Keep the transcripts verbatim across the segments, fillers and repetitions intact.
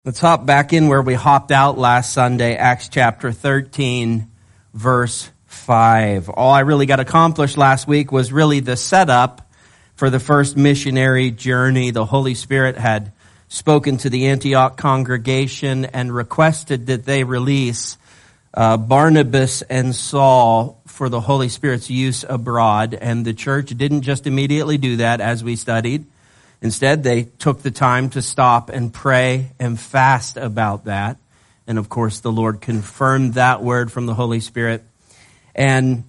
Let's hop back in where we hopped out last Sunday, Acts chapter thirteen, verse five. All I really got accomplished last week was really the setup for the first missionary journey. The Holy Spirit had spoken to the Antioch congregation and requested that they release uh, Barnabas and Saul for the Holy Spirit's use abroad. And the church didn't just immediately do that, as we studied. Instead, they took the time to stop and pray and fast about that. And of course, the Lord confirmed that word from the Holy Spirit. And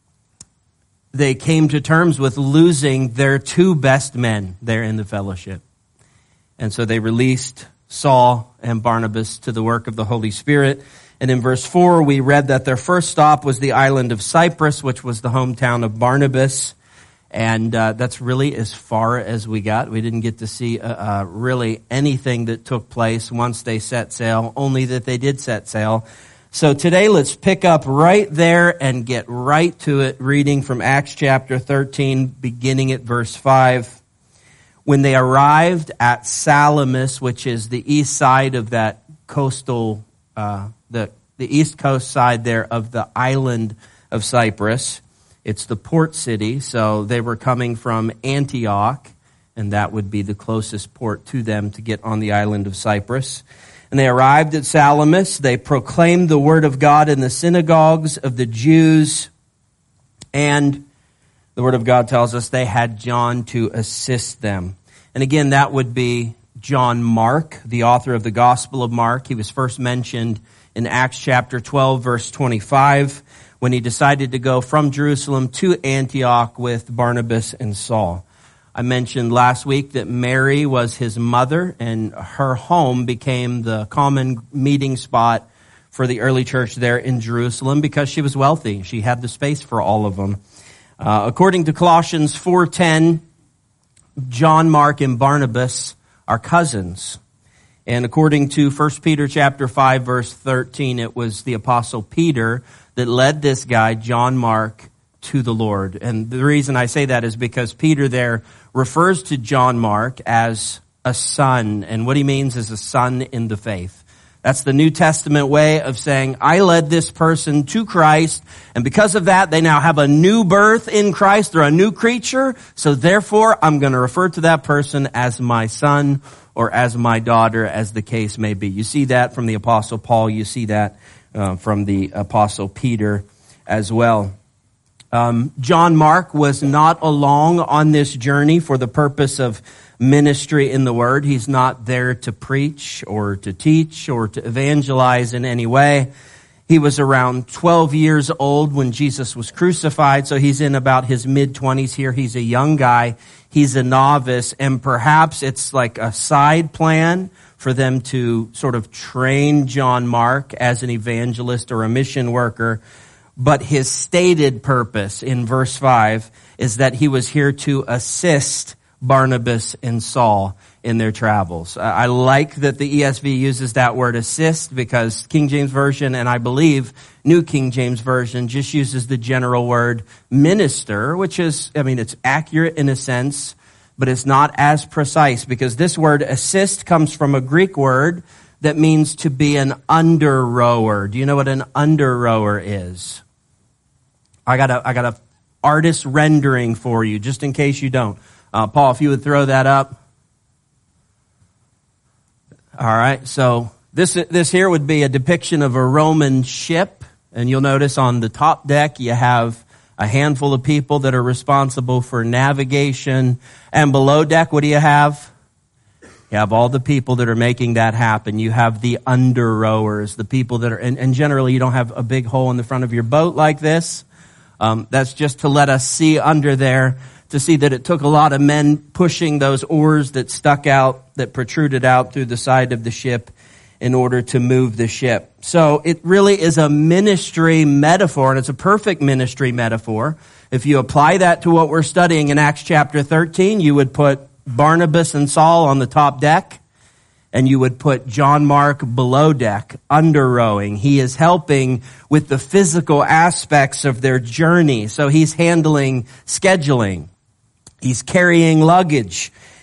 they came to terms with losing their two best men there in the fellowship. And so they released Saul and Barnabas to the work of the Holy Spirit. And in verse four, we read that their first stop was the island of Cyprus, which was the hometown of Barnabas. And uh, that's really as far as we got. We didn't get to see uh, uh, really anything that took place once they set sail, only that they did set sail. So today, let's pick up right there and get right to it, reading from Acts chapter thirteen, beginning at verse five. When they arrived at Salamis, which is the east side of that coastal, uh, the, the east coast side there of the island of Cyprus. It's the port city, so they were coming from Antioch, and that would be the closest port to them to get on the island of Cyprus. And they arrived at Salamis. They proclaimed the word of God in the synagogues of the Jews, and the word of God tells us they had John to assist them. And again, that would be John Mark, the author of the Gospel of Mark. He was first mentioned in Acts chapter twelve, verse twenty-five. When he decided to go from Jerusalem to Antioch with Barnabas and Saul. I mentioned last week that Mary was his mother, and her home became the common meeting spot for the early church there in Jerusalem because she was wealthy. She had the space for all of them. Uh, according to Colossians four ten, John Mark and Barnabas are cousins. And according to First Peter chapter five, verse thirteen, it was the apostle Peter that led this guy, John Mark, to the Lord. And the reason I say that is because Peter there refers to John Mark as a son. And what he means is a son in the faith. That's the New Testament way of saying, I led this person to Christ, and because of that, they now have a new birth in Christ. They're a new creature, so therefore, I'm going to refer to that person as my son or as my daughter, as the case may be. You see that from the Apostle Paul. You see that uh, from the Apostle Peter as well. Um, John Mark was not along on this journey for the purpose of ministry in the Word. He's not there to preach or to teach or to evangelize in any way. He was around twelve years old when Jesus was crucified, so he's in about his mid-twenties here. He's a young guy. He's a novice, and perhaps it's like a side plan for them to sort of train John Mark as an evangelist or a mission worker. But his stated purpose in verse five is that he was here to assist Barnabas and Saul in their travels. I like that the E S V uses that word assist because King James Version, and I believe New King James Version, just uses the general word minister, which is, I mean, it's accurate in a sense, but it's not as precise because this word assist comes from a Greek word that means to be an under rower. Do you know what an under rower is? I got a, I got a artist rendering for you, just in case you don't. Uh, Paul, if you would throw that up. All right, so this this here would be a depiction of a Roman ship, and you'll notice on the top deck you have a handful of people that are responsible for navigation, and below deck, what do you have? You have all the people that are making that happen. You have the under rowers, the people that are, and, and generally you don't have a big hole in the front of your boat like this. Um, that's just to let us see under there, to see that it took a lot of men pushing those oars that stuck out, that protruded out through the side of the ship in order to move the ship. So it really is a ministry metaphor, and it's a perfect ministry metaphor. If you apply that to what we're studying in Acts chapter thirteen, you would put Barnabas and Saul on the top deck, and you would put John Mark below deck, under rowing. He is helping with the physical aspects of their journey. So he's handling scheduling. He's carrying luggage.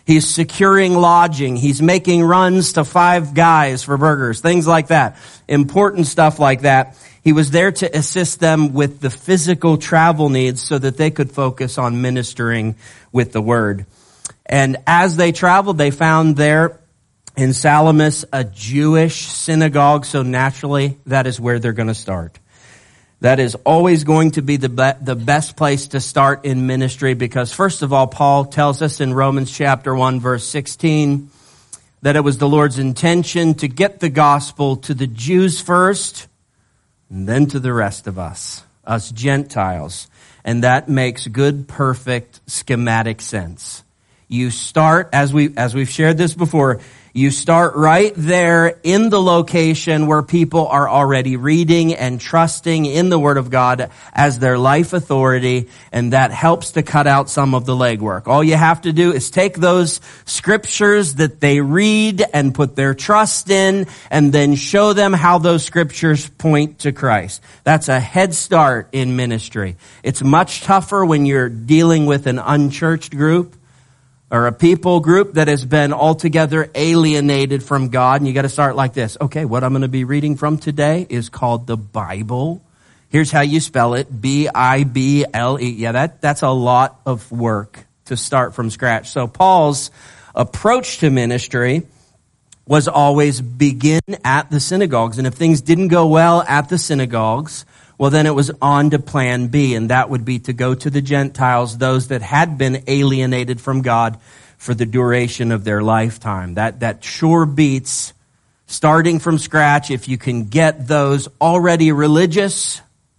He's securing lodging. He's making runs to Five Guys for burgers, things like that. Important stuff like that. He was there to assist them with the physical travel needs so that they could focus on ministering with the word. And as they traveled, they found there in Salamis a Jewish synagogue, so naturally that is where they're going to start. That is always going to be the be- the best place to start in ministry because, first of all, Paul tells us in Romans chapter one, verse sixteen, that it was the Lord's intention to get the gospel to the Jews first and then to the rest of us, us Gentiles. And that makes good, perfect, schematic sense. You start, as we as we've shared this before, you start right there in the location where people are already reading and trusting in the Word of God as their life authority, and that helps to cut out some of the legwork. All you have to do is take those scriptures that they read and put their trust in, and then show them how those scriptures point to Christ. That's a head start in ministry. It's much tougher when you're dealing with an unchurched group, or a people group that has been altogether alienated from God. And you got to start like this. Okay, what I'm going to be reading from today is called the Bible. Here's how you spell it. B I B L E. Yeah, that, that's a lot of work to start from scratch. So Paul's approach to ministry was always begin at the synagogues. And if things didn't go well at the synagogues, well, then it was on to plan B, and that would be to go to the Gentiles, those that had been alienated from God for the duration of their lifetime. That, that sure beats starting from scratch if you can get those already religious,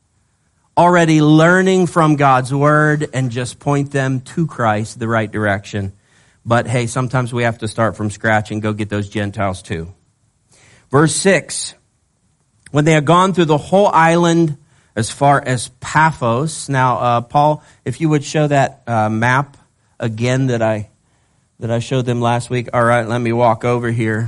already learning from God's word, and just point them to Christ, the right direction. But hey, sometimes we have to start from scratch and go get those Gentiles too. Verse six, when they had gone through the whole island as far as Paphos. Now, uh, Paul, if you would show that uh, map again that I that I showed them last week. All right, let me walk over here.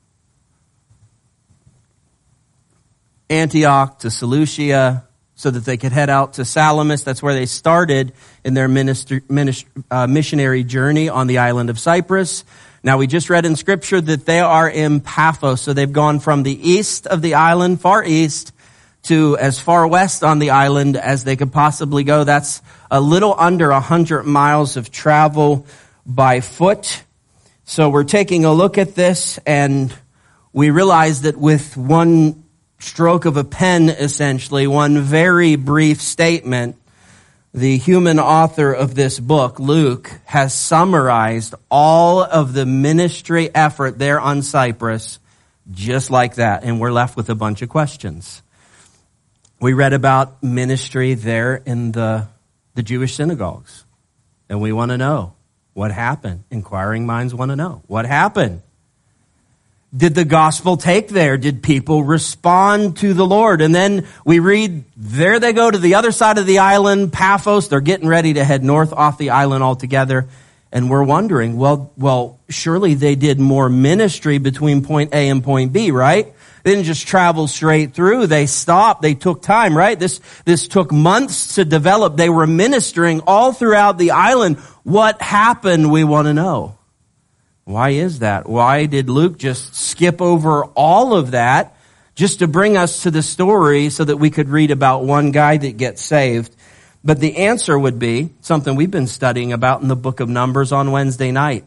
Antioch to Seleucia, so that they could head out to Salamis. That's where they started in their minister, minister, uh, missionary journey on the island of Cyprus. Now, we just read in Scripture that they are in Paphos, so they've gone from the east of the island, far east, to as far west on the island as they could possibly go. That's a little under one hundred miles of travel by foot. So we're taking a look at this, and we realize that with one stroke of a pen, essentially, one very brief statement, the human author of this book, Luke, has summarized all of the ministry effort there on Cyprus just like that, and we're left with a bunch of questions. We read about ministry there in the, the Jewish synagogues, and we want to know what happened. Inquiring minds want to know what happened. Did the gospel take there? Did people respond to the Lord? And then we read, there they go to the other side of the island, Paphos. They're getting ready to head north off the island altogether. And we're wondering, well, well, surely they did more ministry between point A and point B, right? They didn't just travel straight through. They stopped. They took time, right? This, this took months to develop. They were ministering all throughout the island. What happened? We want to know. Why is that? Why did Luke just skip over all of that just to bring us to the story so that we could read about one guy that gets saved? But the answer would be something we've been studying about in the book of Numbers on Wednesday night.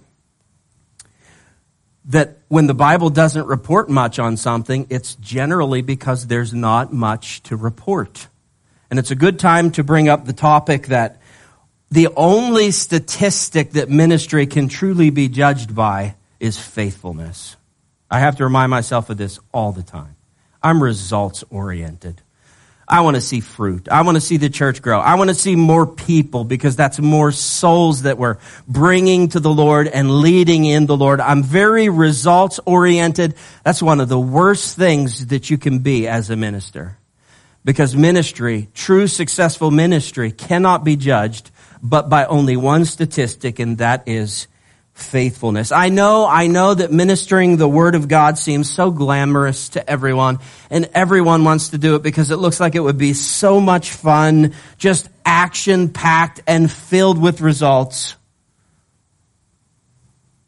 That when the Bible doesn't report much on something, it's generally because there's not much to report. And it's a good time to bring up the topic that the only statistic that ministry can truly be judged by is faithfulness. I have to remind myself of this all the time. I'm results oriented. I want to see fruit. I want to see the church grow. I want to see more people because that's more souls that we're bringing to the Lord and leading in the Lord. I'm very results oriented. That's one of the worst things that you can be as a minister. Because ministry, true successful ministry, cannot be judged but by only one statistic, and that is faithfulness. I know, I know that ministering the Word of God seems so glamorous to everyone, and everyone wants to do it because it looks like it would be so much fun, just action-packed and filled with results.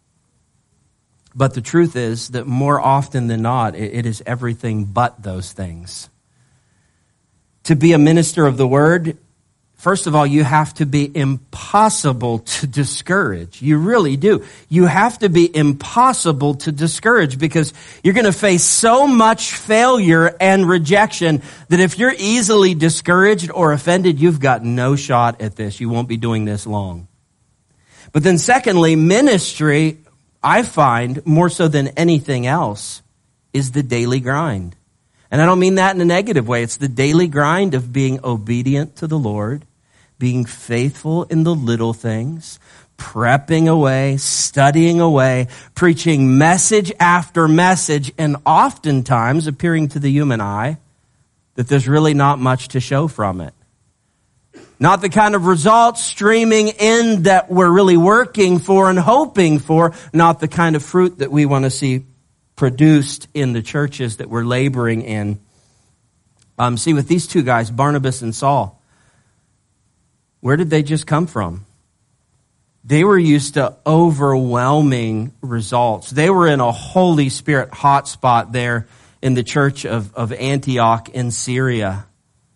But the truth is that more often than not, it is everything but those things. To be a minister of the word, first of all, you have to be impossible to discourage. You really do. You have to be impossible to discourage because you're going to face so much failure and rejection that if you're easily discouraged or offended, you've got no shot at this. You won't be doing this long. But then secondly, ministry, I find, more so than anything else, is the daily grind. And I don't mean that in a negative way. It's the daily grind of being obedient to the Lord, being faithful in the little things, prepping away, studying away, preaching message after message, and oftentimes appearing to the human eye that there's really not much to show from it. Not the kind of results streaming in that we're really working for and hoping for, not the kind of fruit that we want to see produced in the churches that we're laboring in. Um, see, with these two guys, Barnabas and Saul, where did they just come from? They were used to overwhelming results. They were in a Holy Spirit hotspot there in the church of, of Antioch in Syria.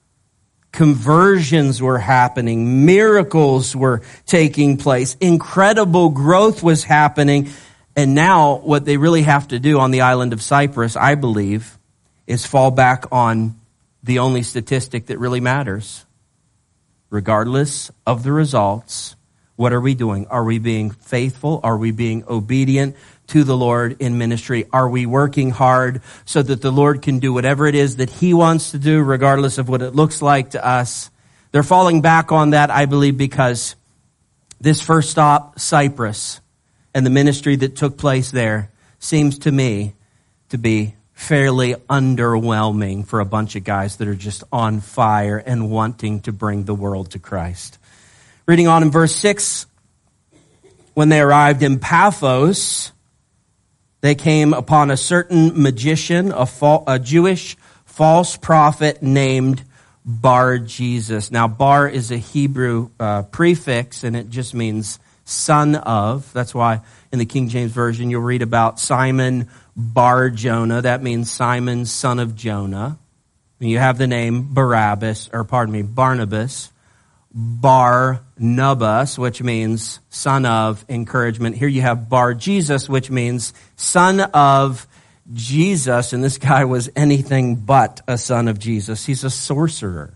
Conversions were happening. Miracles were taking place. Incredible growth was happening. And now what they really have to do on the island of Cyprus, I believe, is fall back on the only statistic that really matters. Regardless of the results, what are we doing? Are we being faithful? Are we being obedient to the Lord in ministry? Are we working hard so that the Lord can do whatever it is that He wants to do, regardless of what it looks like to us? They're falling back on that, I believe, because this first stop, Cyprus, and the ministry that took place there seems to me to be fairly underwhelming for a bunch of guys that are just on fire and wanting to bring the world to Christ. Reading on in verse six, when they arrived in Paphos, they came upon a certain magician, a, fa- a Jewish false prophet named Bar Jesus. Now, Bar is a Hebrew uh, prefix, and it just means son of. That's why in the King James Version you'll read about Simon Bar Jonah. That means Simon, son of Jonah. And you have the name Barabbas, or pardon me, Barnabas. Barnabas, which means son of encouragement. Here you have Bar Jesus, which means son of Jesus. And this guy was anything but a son of Jesus. He's a sorcerer.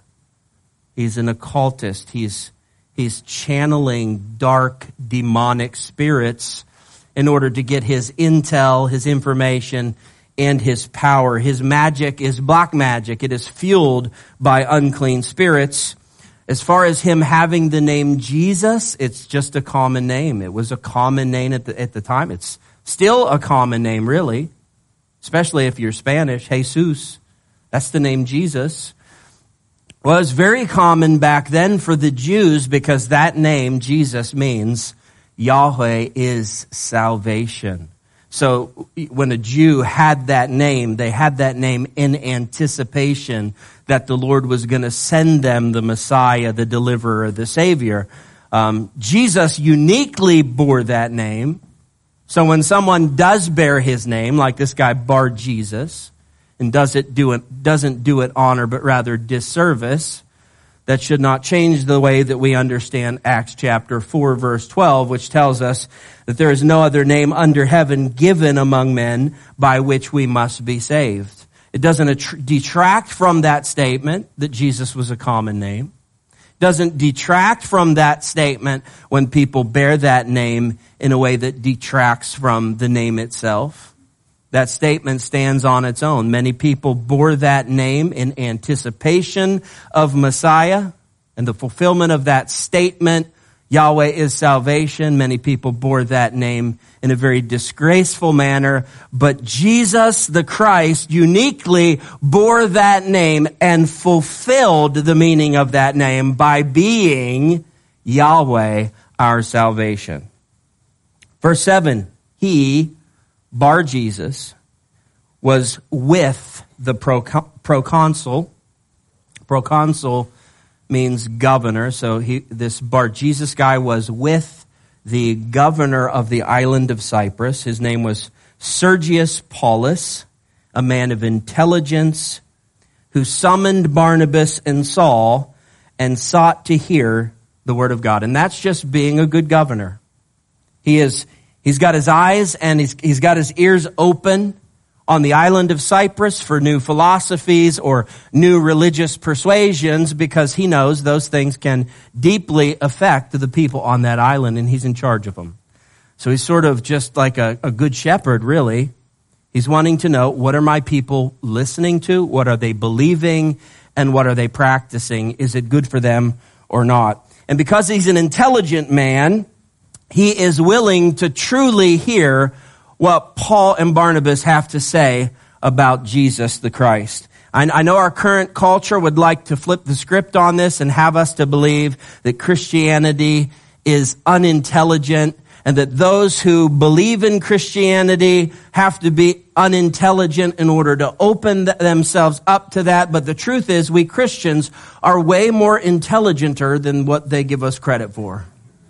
He's an occultist. He's He's channeling dark demonic spirits in order to get his intel, his information, and his power. His magic is black magic. It is fueled by unclean spirits. As far as him having the name Jesus, it's just a common name. It was a common name at the, at the time. It's still a common name, really, especially if you're Spanish. Jesus, that's the name Jesus. Well, it was very common back then for the Jews because that name, Jesus, means Yahweh is salvation. So when a Jew had that name, they had that name in anticipation that the Lord was going to send them the Messiah, the deliverer, the Savior. Um, Jesus uniquely bore that name. So when someone does bear his name, like this guy Bar Jesus, and does it do it, doesn't do it honor, but rather disservice, that should not change the way that we understand Acts chapter four, verse twelve, which tells us that there is no other name under heaven given among men by which we must be saved. It doesn't detract from that statement that Jesus was a common name. It doesn't detract from that statement when people bear that name in a way that detracts from the name itself. That statement stands on its own. Many people bore that name in anticipation of Messiah and the fulfillment of that statement, Yahweh is salvation. Many people bore that name in a very disgraceful manner, but Jesus the Christ uniquely bore that name and fulfilled the meaning of that name by being Yahweh, our salvation. Verse seven, he, Bar Jesus, was with the proconsul. Proconsul means governor. So he, this Bar Jesus guy was with the governor of the island of Cyprus. His name was Sergius Paulus, a man of intelligence, who summoned Barnabas and Saul and sought to hear the word of God. And that's just being a good governor. He is, he's got his eyes and he's, he's got his ears open on the island of Cyprus for new philosophies or new religious persuasions, because he knows those things can deeply affect the people on that island, and he's in charge of them. So he's sort of just like a, a good shepherd, really. He's wanting to know, what are my people listening to? What are they believing? And what are they practicing? Is it good for them or not? And because he's an intelligent man, he is willing to truly hear what Paul and Barnabas have to say about Jesus the Christ. I, I know our current culture would like to flip the script on this and have us to believe that Christianity is unintelligent, and that those who believe in Christianity have to be unintelligent in order to open th- themselves up to that. But the truth is, we Christians are way more intelligenter than what they give us credit for.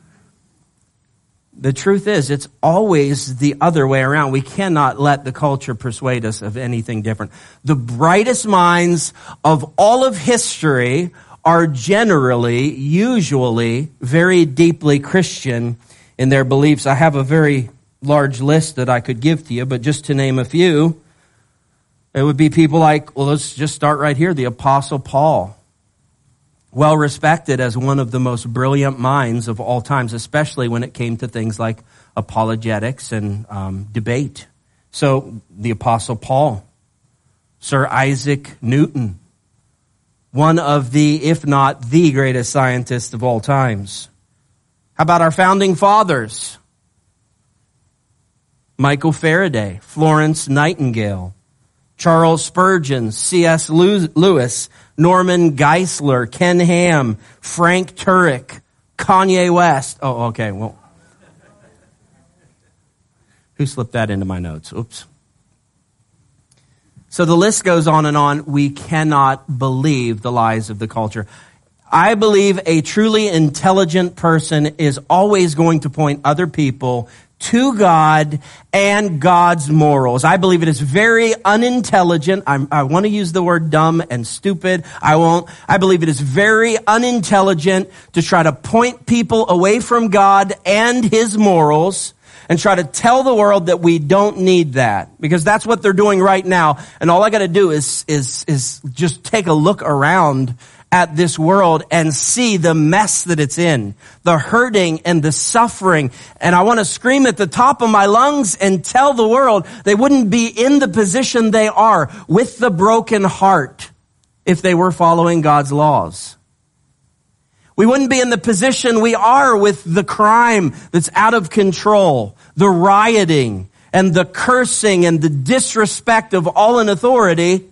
The truth is, it's always the other way around. We cannot let the culture persuade us of anything different. The brightest minds of all of history are generally, usually, very deeply Christian in their beliefs. I have a very large list that I could give to you, but just to name a few, it would be people like, well, let's just start right here, the Apostle Paul. Well respected as one of the most brilliant minds of all times, especially when it came to things like apologetics and um, debate. So, the Apostle Paul, Sir Isaac Newton, one of the, if not the greatest scientist of all times. How about our founding fathers? Michael Faraday, Florence Nightingale, Charles Spurgeon, C S Lewis, Norman Geisler, Ken Ham, Frank Turek, Kanye West. Oh, okay, well. Who slipped that into my notes? Oops. So the list goes on and on. We cannot believe the lies of the culture. I believe a truly intelligent person is always going to point other people to God and God's morals. I believe it is very unintelligent. I'm, I want to use the word dumb and stupid. I won't. I believe it is very unintelligent to try to point people away from God and His morals and try to tell the world that we don't need that, because that's what they're doing right now. And all I got to do is is is just take a look around at this world and see the mess that it's in, the hurting and the suffering. And I want to scream at the top of my lungs and tell the world they wouldn't be in the position they are with the broken heart if they were following God's laws. We wouldn't be in the position we are with the crime that's out of control, the rioting and the cursing and the disrespect of all in authority,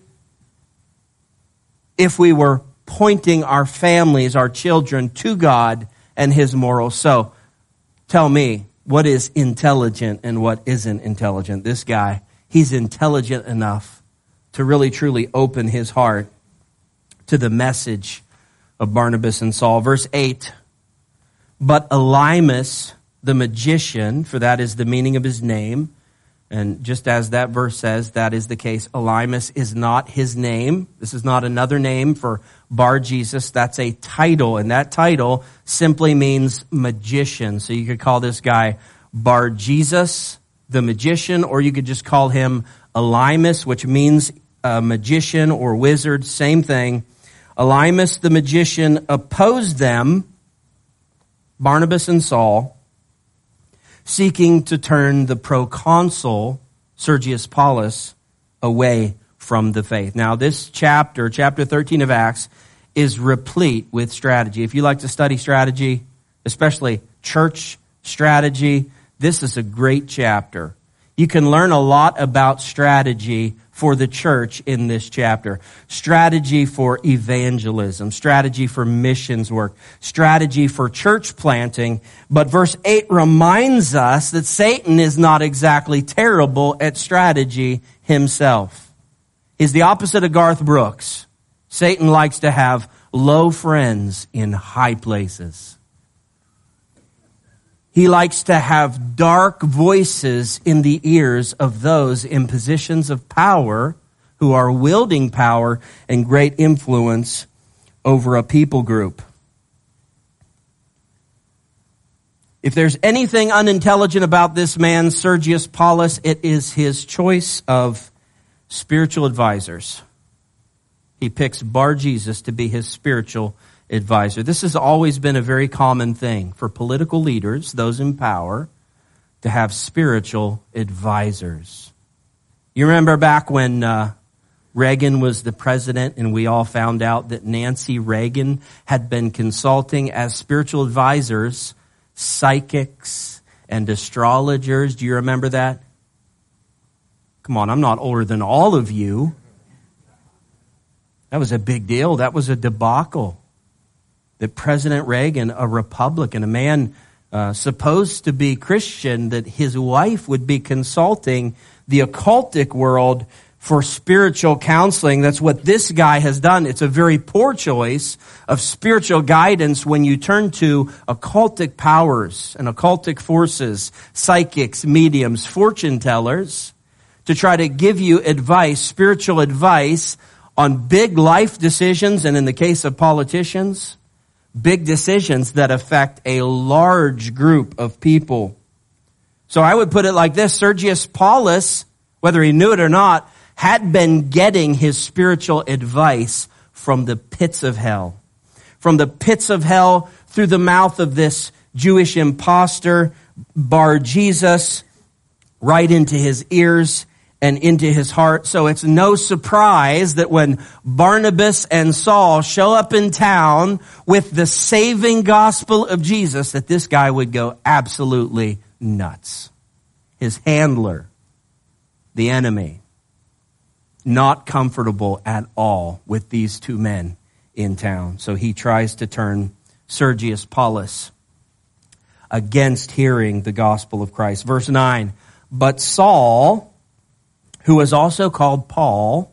if we were pointing our families, our children to God and His morals. So tell me, what is intelligent and what isn't intelligent? This guy, he's intelligent enough to really truly open his heart to the message of Barnabas and Saul. Verse eight, but Elymas, the magician, for that is the meaning of his name, and just as that verse says, that is the case. Elymas is not his name. This is not another name for Bar Jesus. That's a title, and that title simply means magician. So you could call this guy Bar Jesus, the magician, or you could just call him Elymas, which means a magician or wizard, same thing. Elymas, the magician, opposed them, Barnabas and Saul, seeking to turn the proconsul, Sergius Paulus, away from the faith. Now, this chapter, chapter thirteen of Acts, is replete with strategy. If you like to study strategy, especially church strategy, this is a great chapter. You can learn a lot about strategy for the church in this chapter. Strategy for evangelism, strategy for missions work, strategy for church planting. But verse eight reminds us that Satan is not exactly terrible at strategy himself. He's the opposite of Garth Brooks. Satan likes to have low friends in high places. He likes to have dark voices in the ears of those in positions of power who are wielding power and great influence over a people group. If there's anything unintelligent about this man, Sergius Paulus, it is his choice of spiritual advisors. He picks Bar Jesus to be his spiritual advisor. This has always been a very common thing for political leaders, those in power, to have spiritual advisors. You remember back when uh, Reagan was the president and we all found out that Nancy Reagan had been consulting as spiritual advisors psychics and astrologers. Do you remember that? Come on, I'm not older than all of you. That was a big deal. That was a debacle. That President Reagan, a Republican, a man uh, supposed to be Christian, that his wife would be consulting the occultic world for spiritual counseling. That's what this guy has done. It's a very poor choice of spiritual guidance when you turn to occultic powers and occultic forces, psychics, mediums, fortune tellers, to try to give you advice, spiritual advice on big life decisions, and in the case of politicians, big decisions that affect a large group of people. So I would put it like this: Sergius Paulus, whether he knew it or not, had been getting his spiritual advice from the pits of hell. From the pits of hell through the mouth of this Jewish imposter, Bar Jesus, right into his ears and into his heart. So it's no surprise that when Barnabas and Saul show up in town with the saving gospel of Jesus, that this guy would go absolutely nuts. His handler, the enemy, not comfortable at all with these two men in town. So he tries to turn Sergius Paulus against hearing the gospel of Christ. Verse nine, but Saul, who was also called Paul,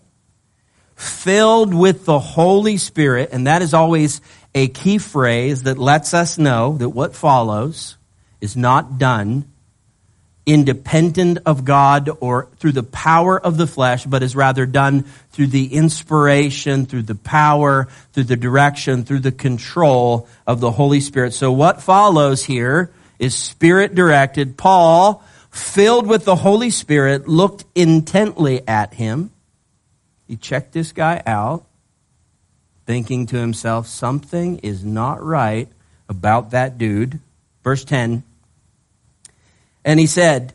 filled with the Holy Spirit, and that is always a key phrase that lets us know that what follows is not done independent of God or through the power of the flesh, but is rather done through the inspiration, through the power, through the direction, through the control of the Holy Spirit. So what follows here is Spirit-directed. Paul, filled with the Holy Spirit, looked intently at him. He checked this guy out, thinking to himself, something is not right about that dude. Verse ten, and he said,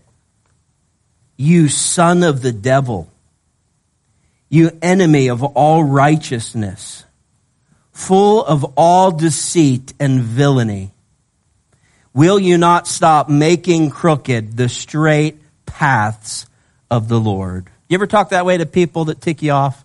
you son of the devil, you enemy of all righteousness, full of all deceit and villainy, will you not stop making crooked the straight paths of the Lord? You ever talk that way to people that tick you off?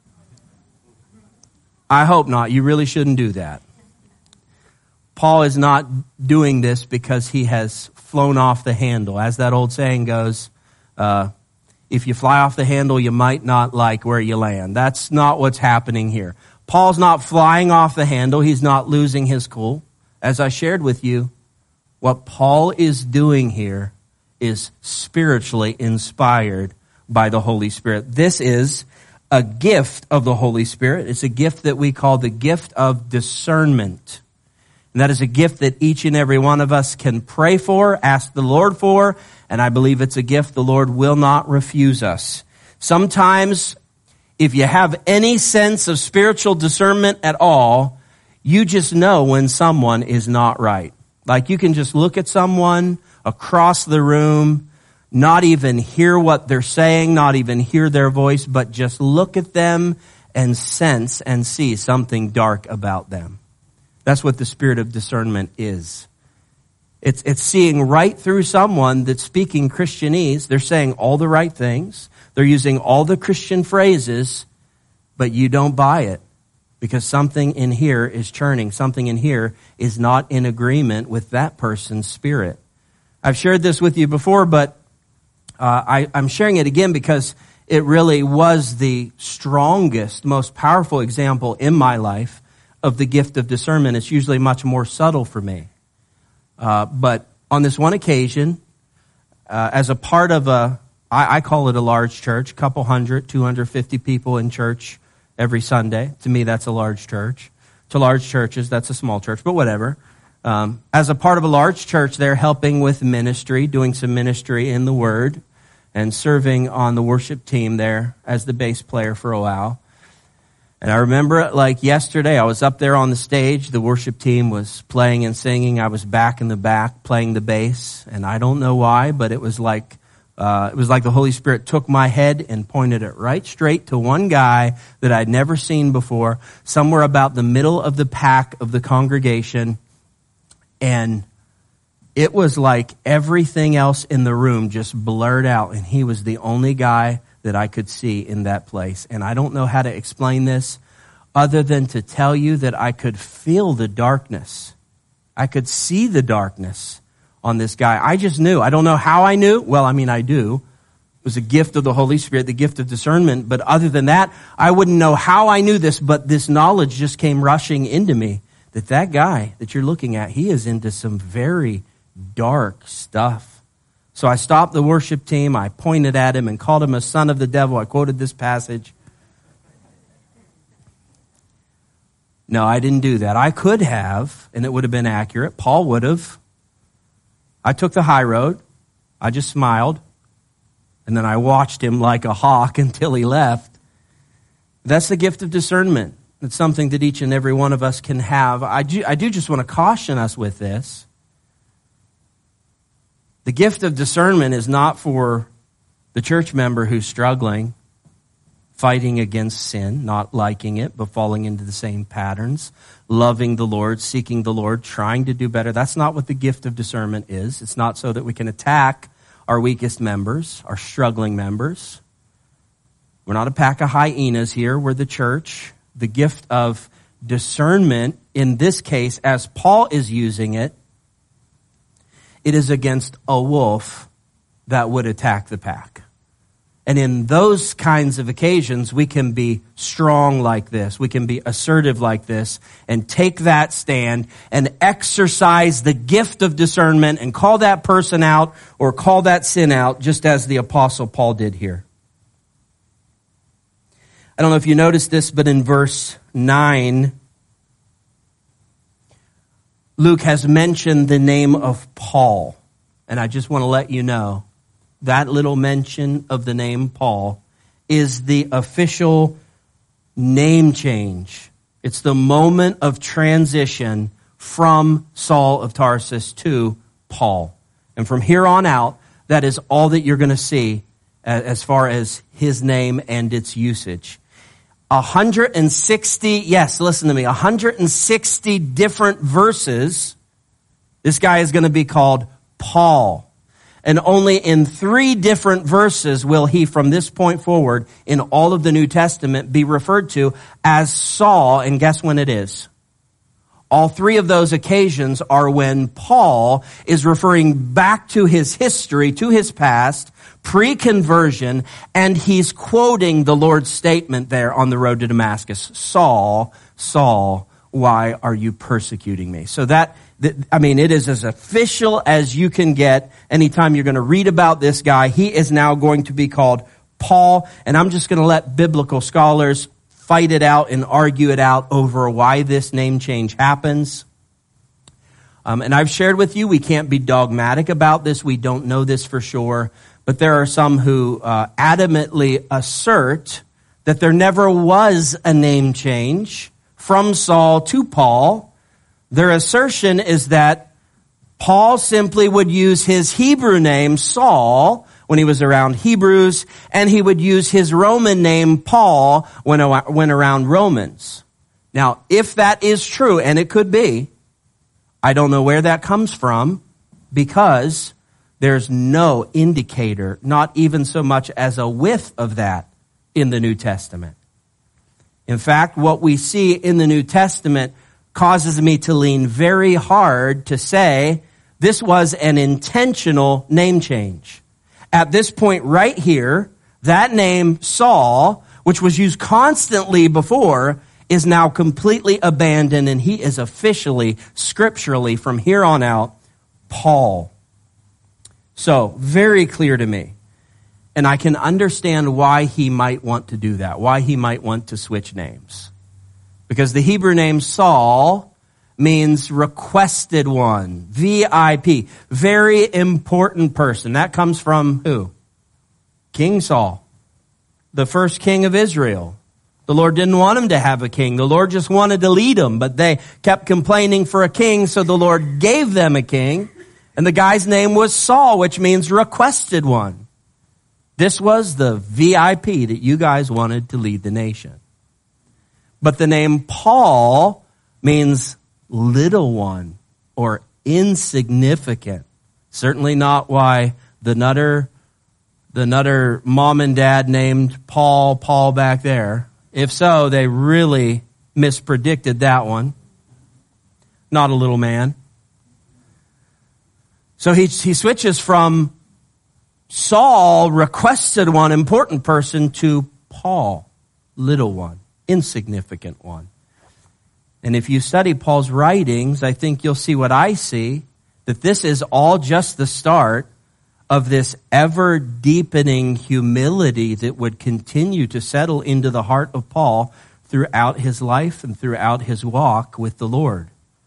I hope not. You really shouldn't do that. Paul is not doing this because he has flown off the handle. As that old saying goes, uh, if you fly off the handle, you might not like where you land. That's not what's happening here. Paul's not flying off the handle. He's not losing his cool. As I shared with you, what Paul is doing here is spiritually inspired by the Holy Spirit. This is a gift of the Holy Spirit. It's a gift that we call the gift of discernment. And that is a gift that each and every one of us can pray for, ask the Lord for, and I believe it's a gift the Lord will not refuse us. Sometimes, if you have any sense of spiritual discernment at all, you just know when someone is not right. Like you can just look at someone across the room, not even hear what they're saying, not even hear their voice, but just look at them and sense and see something dark about them. That's what the spirit of discernment is. It's, it's seeing right through someone that's speaking Christianese. They're saying all the right things. They're using all the Christian phrases, but you don't buy it because something in here is churning. Something in here is not in agreement with that person's spirit. I've shared this with you before, but uh, I, I'm sharing it again because it really was the strongest, most powerful example in my life of the gift of discernment. It's usually much more subtle for me. Uh, but on this one occasion, uh, as a part of a, I, I call it a large church, a couple hundred, two hundred fifty people in church every Sunday. To me, that's a large church. To large churches, that's a small church, but whatever. Um, as a part of a large church, they're helping with ministry, doing some ministry in the Word, and serving on the worship team there as the bass player for a while. And I remember it like yesterday. I was up there on the stage. The worship team was playing and singing. I was back in the back playing the bass. And I don't know why, but it was like uh, it was like the Holy Spirit took my head and pointed it right straight to one guy that I'd never seen before, somewhere about the middle of the pack of the congregation. And it was like everything else in the room just blurred out. And he was the only guy that I could see in that place. And I don't know how to explain this other than to tell you that I could feel the darkness. I could see the darkness on this guy. I just knew. I don't know how I knew. Well, I mean, I do. It was a gift of the Holy Spirit, the gift of discernment. But other than that, I wouldn't know how I knew this, but this knowledge just came rushing into me that that guy that you're looking at, he is into some very dark stuff. So I stopped the worship team. I pointed at him and called him a son of the devil. I quoted this passage. No, I didn't do that. I could have, and it would have been accurate. Paul would have. I took the high road. I just smiled. And then I watched him like a hawk until he left. That's the gift of discernment. It's something that each and every one of us can have. I do, I do just want to caution us with this. The gift of discernment is not for the church member who's struggling, fighting against sin, not liking it, but falling into the same patterns, loving the Lord, seeking the Lord, trying to do better. That's not what the gift of discernment is. It's not so that we can attack our weakest members, our struggling members. We're not a pack of hyenas here. We're the church. The gift of discernment, in this case, as Paul is using it, it is against a wolf that would attack the pack. And in those kinds of occasions, we can be strong like this. We can be assertive like this and take that stand and exercise the gift of discernment and call that person out or call that sin out, just as the Apostle Paul did here. I don't know if you noticed this, but in verse nine, Luke has mentioned the name of Paul. And I just want to let you know, that little mention of the name Paul is the official name change. It's the moment of transition from Saul of Tarsus to Paul. And from here on out, that is all that you're going to see as far as his name and its usage. one hundred sixty, yes, listen to me, one hundred sixty different verses, this guy is going to be called Paul. And only in three different verses will he, from this point forward, in all of the New Testament, be referred to as Saul. And guess when it is? All three of those occasions are when Paul is referring back to his history, to his past, pre-conversion, and he's quoting the Lord's statement there on the road to Damascus. Saul, Saul, why are you persecuting me? So that, I mean, it is as official as you can get. Anytime you're going to read about this guy, he is now going to be called Paul. And I'm just going to let biblical scholars fight it out and argue it out over why this name change happens. Um, and I've shared with you, we can't be dogmatic about this. We don't know this for sure. But there are some who uh, adamantly assert that there never was a name change from Saul to Paul. Their assertion is that Paul simply would use his Hebrew name, Saul, when he was around Hebrews, and he would use his Roman name, Paul, when when around Romans. Now, if that is true, and it could be, I don't know where that comes from, because there's no indicator, not even so much as a whiff of that in the New Testament. In fact, what we see in the New Testament causes me to lean very hard to say this was an intentional name change. At this point right here, that name Saul, which was used constantly before, is now completely abandoned, and he is officially, scripturally, from here on out, Paul. So, very clear to me. And I can understand why he might want to do that, why he might want to switch names. Because the Hebrew name Saul means requested one, V I P, very important person. That comes from who? King Saul, the first king of Israel. The Lord didn't want him to have a king. The Lord just wanted to lead them, but they kept complaining for a king, so the Lord gave them a king. And the guy's name was Saul, which means requested one. This was the V I P that you guys wanted to lead the nation. But the name Paul means little one or insignificant. Certainly not why the nutter, the nutter mom and dad named Paul, Paul back there. If so, they really mispredicted that one. Not a little man. So he, he switches from Saul, requested one, important person, to Paul, little one, insignificant one. And if you study Paul's writings, I think you'll see what I see, that this is all just the start of this ever-deepening humility that would continue to settle into the heart of Paul throughout his life and throughout his walk with the Lord.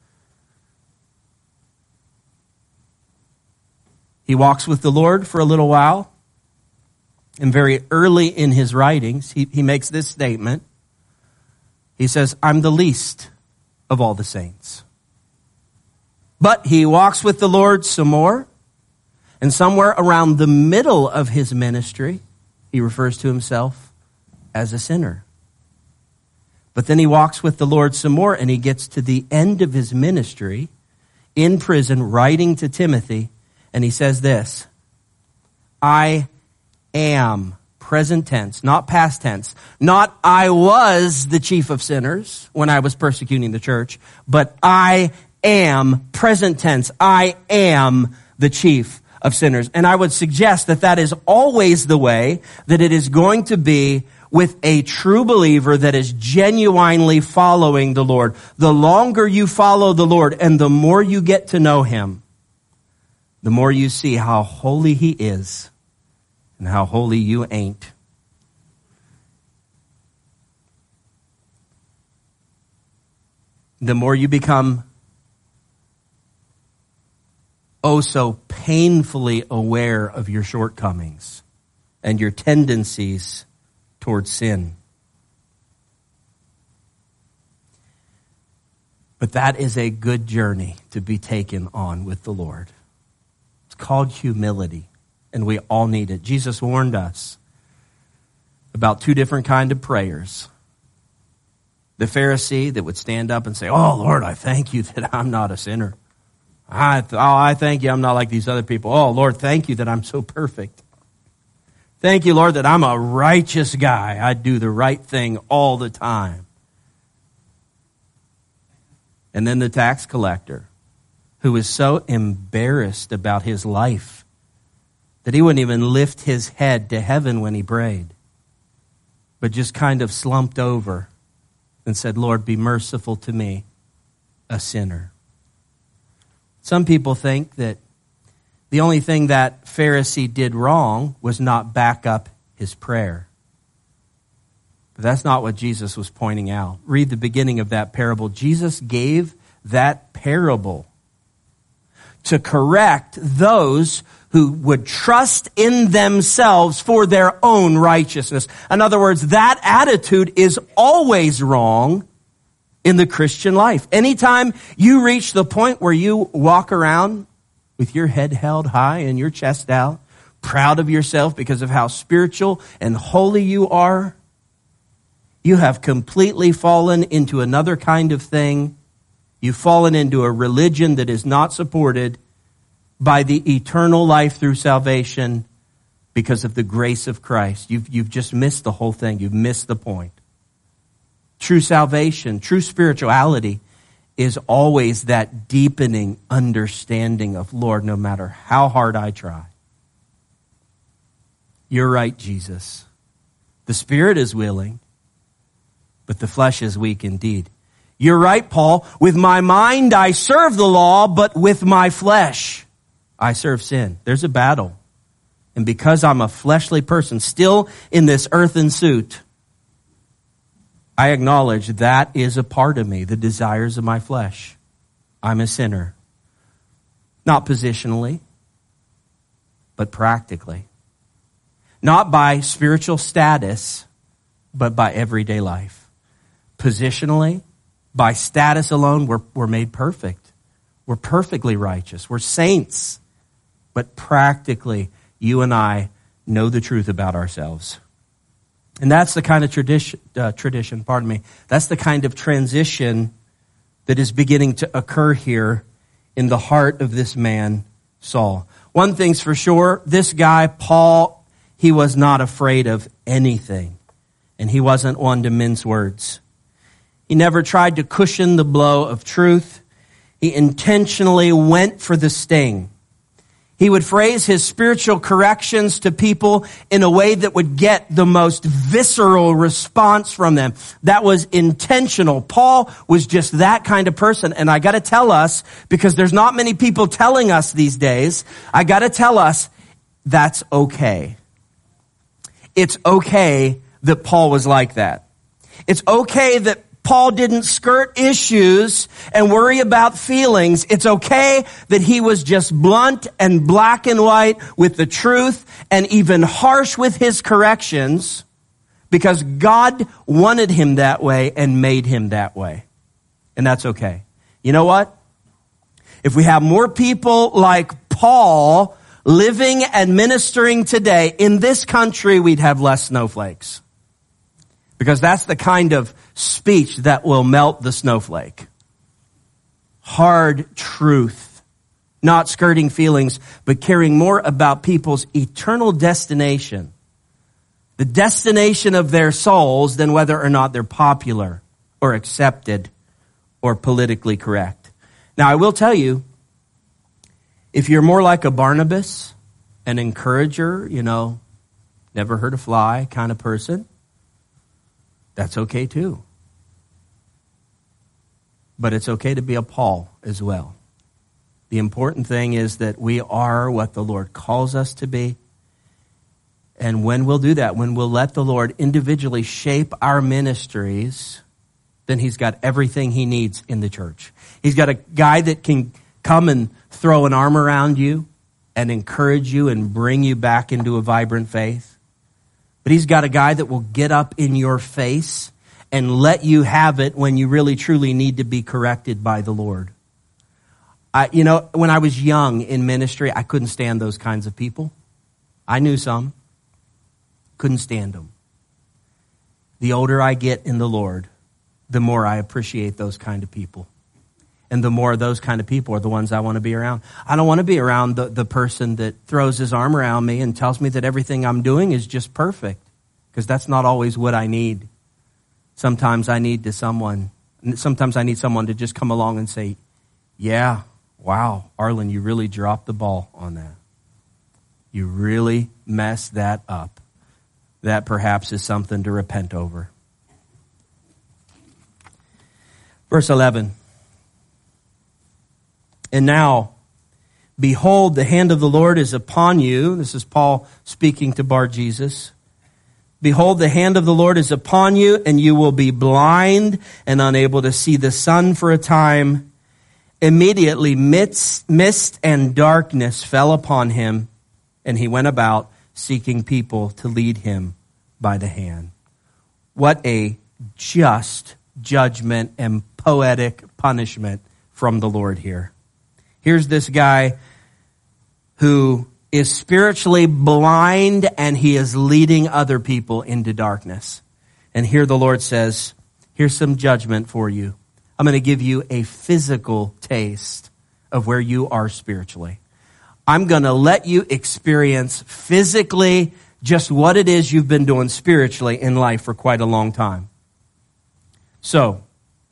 He walks with the Lord for a little while, and very early in his writings, he, he makes this statement. He says, I'm the least of all the saints. But he walks with the Lord some more, and somewhere around the middle of his ministry, he refers to himself as a sinner. But then he walks with the Lord some more, and he gets to the end of his ministry in prison, writing to Timothy, and he says this, I am, present tense, not past tense, not I was the chief of sinners when I was persecuting the church, but I am, present tense, I am the chief of sinners. And I would suggest that that is always the way that it is going to be with a true believer that is genuinely following the Lord. The longer you follow the Lord and the more you get to know him, the more you see how holy he is and how holy you ain't. The more you become oh so painfully aware of your shortcomings and your tendencies towards sin. But that is a good journey to be taken on with the Lord. It's called humility, and we all need it. Jesus warned us about two different kinds of prayers. The Pharisee that would stand up and say, oh, Lord, I thank you that I'm not a sinner. I, th- oh, I thank you I'm not like these other people. Oh, Lord, thank you that I'm so perfect. Thank you, Lord, that I'm a righteous guy. I do the right thing all the time. And then the tax collector, who was so embarrassed about his life that he wouldn't even lift his head to heaven when he prayed, but just kind of slumped over and said, Lord, be merciful to me, a sinner. Some people think that the only thing that Pharisee did wrong was not back up his prayer. But that's not what Jesus was pointing out. Read the beginning of that parable. Jesus gave that parable to correct those who would trust in themselves for their own righteousness. In other words, that attitude is always wrong in the Christian life. Anytime you reach the point where you walk around with your head held high and your chest out, proud of yourself because of how spiritual and holy you are, you have completely fallen into another kind of thing. You've fallen into a religion that is not supported by the eternal life through salvation because of the grace of Christ. You've, you've just missed the whole thing. You've missed the point. True salvation, true spirituality is always that deepening understanding of, Lord, no matter how hard I try. You're right, Jesus. The spirit is willing, but the flesh is weak indeed. You're right, Paul. With my mind I serve the law, but with my flesh I serve sin. There's a battle. And because I'm a fleshly person, still in this earthen suit, I acknowledge that is a part of me, the desires of my flesh. I'm a sinner. Not positionally, but practically. Not by spiritual status, but by everyday life. Positionally, by status alone, we're, we're made perfect. We're perfectly righteous. We're saints. But practically, you and I know the truth about ourselves. And that's the kind of tradition, uh, tradition, pardon me, that's the kind of transition that is beginning to occur here in the heart of this man, Saul. One thing's for sure, this guy, Paul, he was not afraid of anything. And he wasn't one to mince words. He never tried to cushion the blow of truth. He intentionally went for the sting. He would phrase his spiritual corrections to people in a way that would get the most visceral response from them. That was intentional. Paul was just that kind of person. And I got to tell us, because there's not many people telling us these days, I got to tell us that's okay. It's okay that Paul was like that. It's okay that Paul didn't skirt issues and worry about feelings. It's okay that he was just blunt and black and white with the truth and even harsh with his corrections because God wanted him that way and made him that way. And that's okay. You know what? If we have more people like Paul living and ministering today in this country, we'd have less snowflakes. Because that's the kind of speech that will melt the snowflake. Hard truth. Not skirting feelings, but caring more about people's eternal destination. The destination of their souls than whether or not they're popular or accepted or politically correct. Now, I will tell you, if you're more like a Barnabas, an encourager, you know, never hurt a fly kind of person, that's okay too. But it's okay to be a Paul as well. The important thing is that we are what the Lord calls us to be. And when we'll do that, when we'll let the Lord individually shape our ministries, then he's got everything he needs in the church. He's got a guy that can come and throw an arm around you and encourage you and bring you back into a vibrant faith. But he's got a guy that will get up in your face and let you have it when you really truly need to be corrected by the Lord. I, you know, when I was young in ministry, I couldn't stand those kinds of people. I knew some. Couldn't stand them. The older I get in the Lord, the more I appreciate those kind of people. And the more those kind of people are the ones I want to be around. I don't want to be around the, the person that throws his arm around me and tells me that everything I'm doing is just perfect. Because that's not always what I need. Sometimes I need to someone, sometimes I need someone to just come along and say, yeah, wow, Arlen, you really dropped the ball on that. You really messed that up. That perhaps is something to repent over. Verse eleven. And now, behold, the hand of the Lord is upon you. This is Paul speaking to Bar-Jesus. Behold, the hand of the Lord is upon you, and you will be blind and unable to see the sun for a time. Immediately, mist, mist and darkness fell upon him, and he went about seeking people to lead him by the hand. What a just judgment and poetic punishment from the Lord here. Here's this guy who is spiritually blind and he is leading other people into darkness. And here the Lord says, here's some judgment for you. I'm going to give you a physical taste of where you are spiritually. I'm going to let you experience physically just what it is you've been doing spiritually in life for quite a long time. So,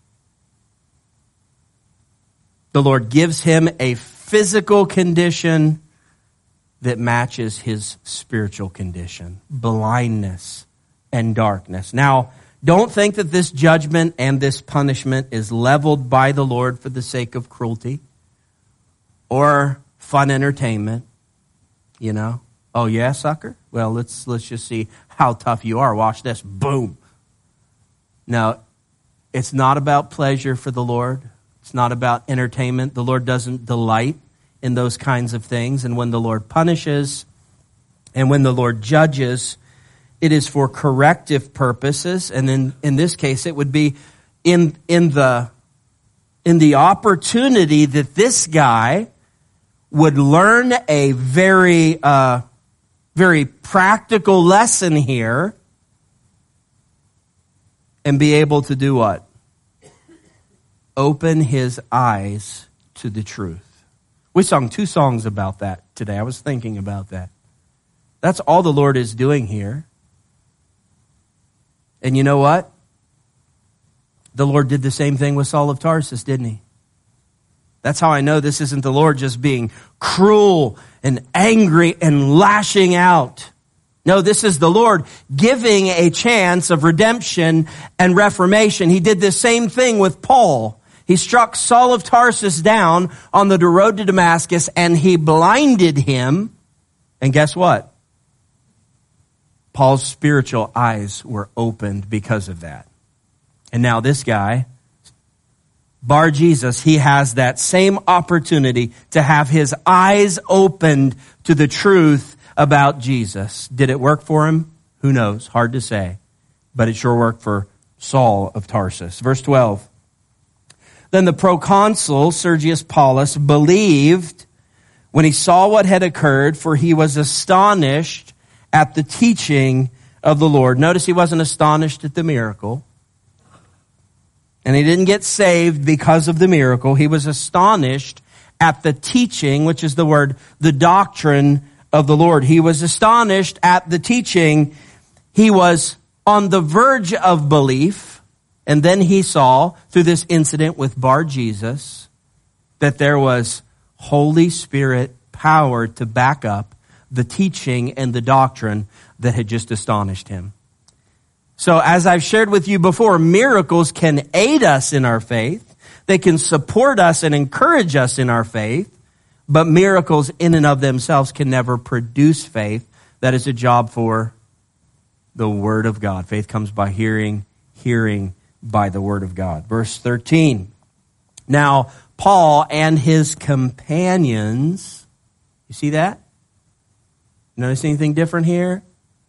the Lord gives him a physical condition that matches his spiritual condition, blindness and darkness. Now, don't think that this judgment and this punishment is leveled by the Lord for the sake of cruelty or fun entertainment, you know. Oh yeah, sucker? Well, let's let's just see how tough you are. Watch this. Boom. No, it's not about pleasure for the Lord. It's not about entertainment. The Lord doesn't delight in those kinds of things. And when the Lord punishes and when the Lord judges, it is for corrective purposes. And in, in this case, it would be in, in the, in the opportunity that this guy would learn a very, uh, very practical lesson here and be able to do what? Open his eyes to the truth. We sung two songs about that today. I was thinking about that. That's all the Lord is doing here. And you know what? The Lord did the same thing with Saul of Tarsus, didn't he? That's how I know this isn't the Lord just being cruel and angry and lashing out. No, this is the Lord giving a chance of redemption and reformation. He did the same thing with Paul. He struck Saul of Tarsus down on the road to Damascus and he blinded him. And guess what? Paul's spiritual eyes were opened because of that. And now this guy, Bar Jesus, he has that same opportunity to have his eyes opened to the truth about Jesus. Did it work for him? Who knows? Hard to say. But it sure worked for Saul of Tarsus. Verse twelve. Then the proconsul, Sergius Paulus, believed when he saw what had occurred, for he was astonished at the teaching of the Lord. Notice he wasn't astonished at the miracle. And he didn't get saved because of the miracle. He was astonished at the teaching, which is the word, the doctrine of the Lord. He was astonished at the teaching. He was on the verge of belief. And then he saw, through this incident with Bar Jesus, that there was Holy Spirit power to back up the teaching and the doctrine that had just astonished him. So as I've shared with you before, miracles can aid us in our faith. They can support us and encourage us in our faith. But miracles in and of themselves can never produce faith. That is a job for the Word of God. Faith comes by hearing, hearing by the Word of God. Verse thirteen. Now, Paul and his companions, you see that? Notice anything different here?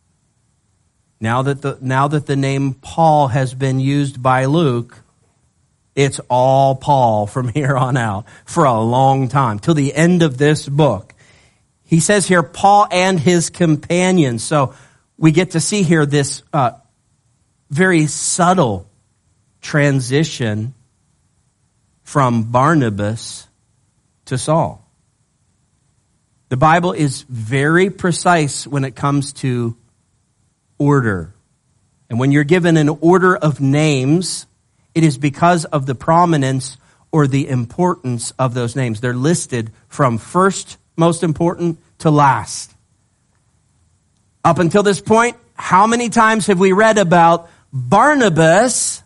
Now that the, now that the name Paul has been used by Luke, it's all Paul from here on out for a long time, till the end of this book. He says here, Paul and his companions. So we get to see here this uh, very subtle transition from Barnabas to Saul. The Bible is very precise when it comes to order. And when you're given an order of names, it is because of the prominence or the importance of those names. They're listed from first most important to last. Up until this point, how many times have we read about Barnabas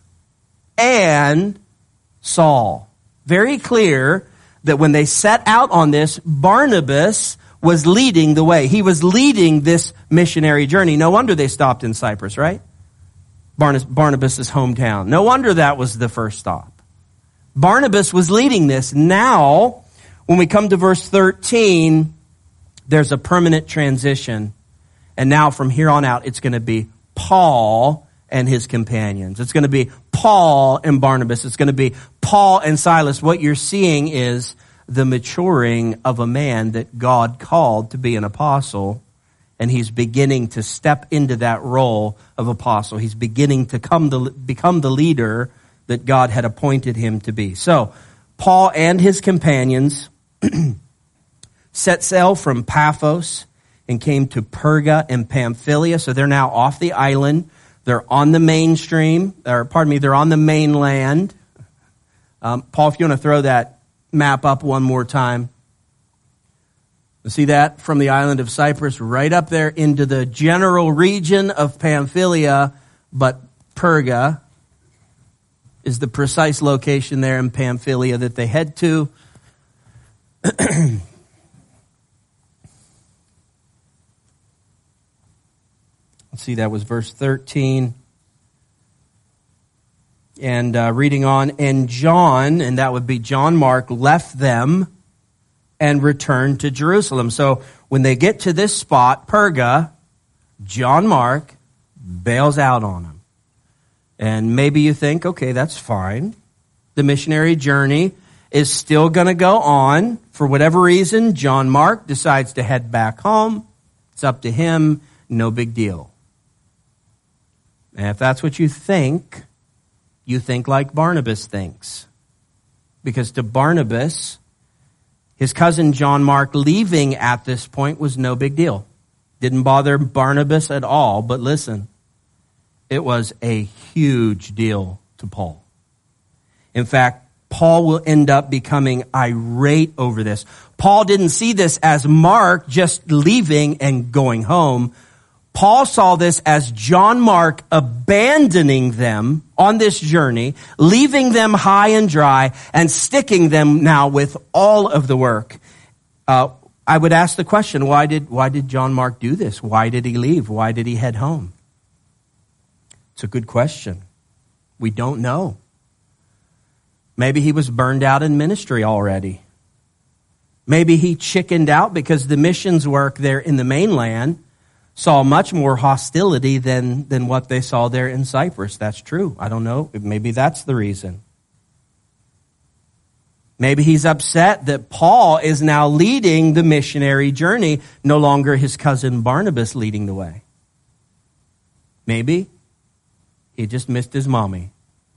and Saul? Very clear that when they set out on this, Barnabas was leading the way. He was leading this missionary journey. No wonder they stopped in Cyprus, right? Barnabas' hometown. No wonder that was the first stop. Barnabas was leading this. Now, when we come to verse thirteen, there's a permanent transition. And now from here on out, it's going to be Paul and his companions. It's going to be Paul and Barnabas. It's going to be Paul and Silas. What you're seeing is the maturing of a man that God called to be an apostle. And he's beginning to step into that role of apostle. He's beginning to come to become the leader that God had appointed him to be. So, Paul and his companions set sail from Paphos and came to Perga and Pamphylia. So they're now off the island. They're on the mainstream, or pardon me, they're on the mainland. Um, Paul, if you want to throw that map up one more time. You see that from the island of Cyprus right up there into the general region of Pamphylia, but Perga is the precise location there in Pamphylia that they head to. Let's see, that was verse thirteen. And uh, reading on, and John, and that would be John Mark, left them and returned to Jerusalem. So when they get to this spot, Perga, John Mark bails out on them. And maybe you think, okay, that's fine. The missionary journey is still going to go on. For whatever reason, John Mark decides to head back home. It's up to him. No big deal. And if that's what you think, you think like Barnabas thinks. Because to Barnabas, his cousin John Mark leaving at this point was no big deal. Didn't bother Barnabas at all. But listen, it was a huge deal to Paul. In fact, Paul will end up becoming irate over this. Paul didn't see this as Mark just leaving and going home. Paul saw this as John Mark abandoning them on this journey, leaving them high and dry, and sticking them now with all of the work. Uh, I would ask the question, why did, why did John Mark do this? Why did he leave? Why did he head home? It's a good question. We don't know. Maybe he was burned out in ministry already. Maybe he chickened out because the missions work there in the mainland saw much more hostility than, than what they saw there in Cyprus. That's true. I don't know. Maybe that's the reason. Maybe he's upset that Paul is now leading the missionary journey, no longer his cousin Barnabas leading the way. Maybe he just missed his mommy.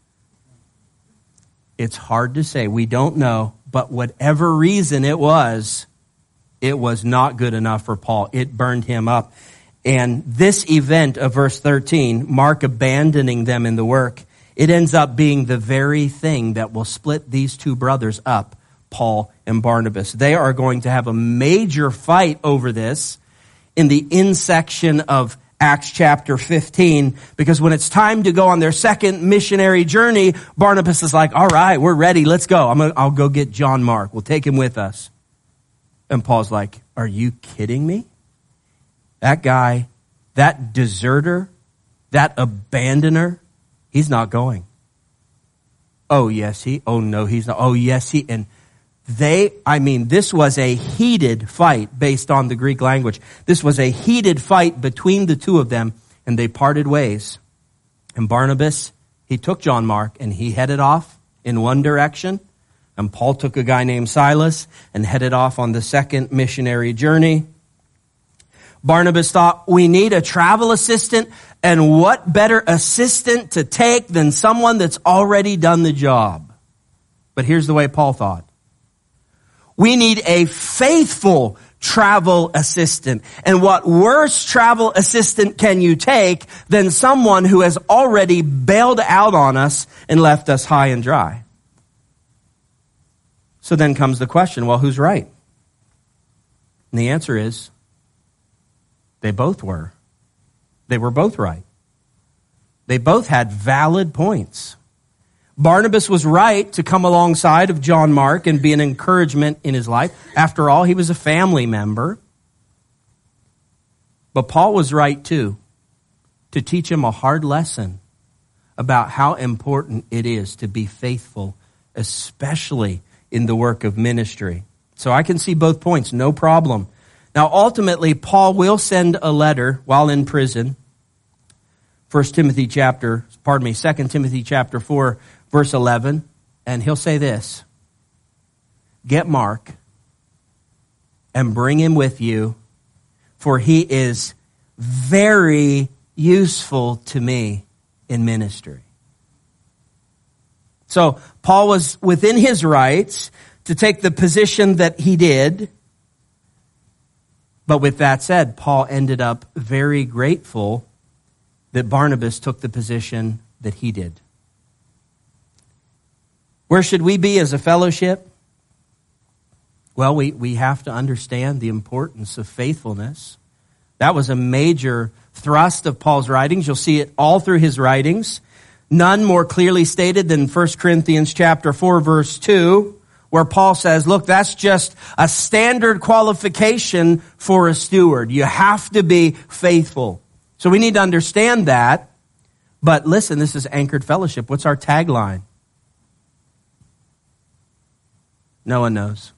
It's hard to say. We don't know. But whatever reason it was, it was not good enough for Paul. It burned him up. And this event of verse thirteen, Mark abandoning them in the work, it ends up being the very thing that will split these two brothers up, Paul and Barnabas. They are going to have a major fight over this in the in section of Acts chapter fifteen, because when it's time to go on their second missionary journey, Barnabas is like, all right, we're ready. Let's go. I'm gonna, I'll go get John Mark. We'll take him with us. And Paul's like, are you kidding me? That guy, that deserter, that abandoner, he's not going. Oh, yes, he, oh, no, he's not. Oh, yes, he, and they, I mean, this was a heated fight based on the Greek language. This was a heated fight between the two of them, and they parted ways. And Barnabas, he took John Mark, and he headed off in one direction. And Paul took a guy named Silas and headed off on the second missionary journey. Barnabas thought, we need a travel assistant, and what better assistant to take than someone that's already done the job? But here's the way Paul thought. We need a faithful travel assistant. And what worse travel assistant can you take than someone who has already bailed out on us and left us high and dry? So then comes the question, well, who's right? And the answer is, they both were. They were both right. They both had valid points. Barnabas was right to come alongside of John Mark and be an encouragement in his life. After all, he was a family member. But Paul was right too, to teach him a hard lesson about how important it is to be faithful, especially in the work of ministry. So I can see both points, no problem. Now, ultimately, Paul will send a letter while in prison. First Timothy chapter, pardon me, Second Timothy chapter four, verse eleven, and he'll say this: get Mark and bring him with you, for he is very useful to me in ministry. So Paul was within his rights to take the position that he did. But with that said, Paul ended up very grateful that Barnabas took the position that he did. Where should we be as a fellowship? Well, we, we have to understand the importance of faithfulness. That was a major thrust of Paul's writings. You'll see it all through his writings. None more clearly stated than First Corinthians chapter four, verse two, where Paul says, look, that's just a standard qualification for a steward. You have to be faithful. So we need to understand that. But listen, this is Anchored Fellowship. What's our tagline? No one knows.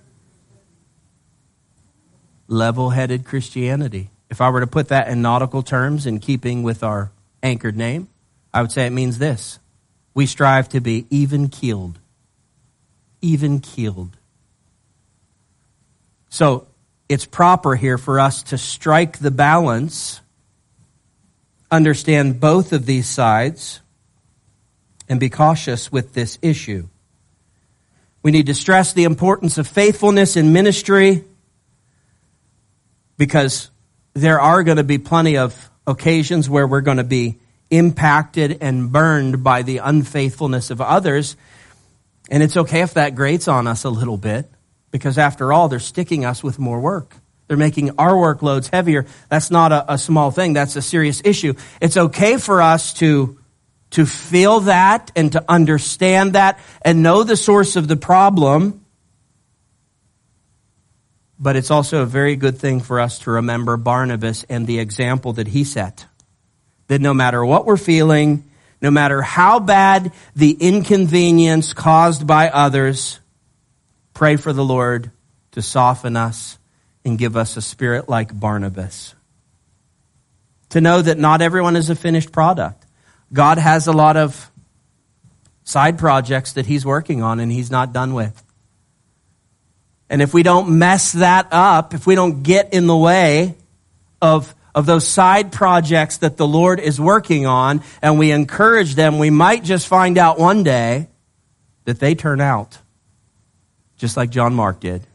Level-headed Christianity. If I were to put that in nautical terms in keeping with our anchored name, I would say it means this. We strive to be even-keeled. Even-keeled. So it's proper here for us to strike the balance, understand both of these sides, and be cautious with this issue. We need to stress the importance of faithfulness in ministry, because there are going to be plenty of occasions where we're going to be impacted and burned by the unfaithfulness of others. And it's okay if that grates on us a little bit, because after all, they're sticking us with more work. They're making our workloads heavier. That's not a, a small thing. That's a serious issue. It's okay for us to, to feel that and to understand that and know the source of the problem. But it's also a very good thing for us to remember Barnabas and the example that he set. That no matter what we're feeling, no matter how bad the inconvenience caused by others, pray for the Lord to soften us and give us a spirit like Barnabas. To know that not everyone is a finished product. God has a lot of side projects that he's working on and he's not done with. And if we don't mess that up, if we don't get in the way of, of those side projects that the Lord is working on, and we encourage them, we might just find out one day that they turn out just like John Mark did.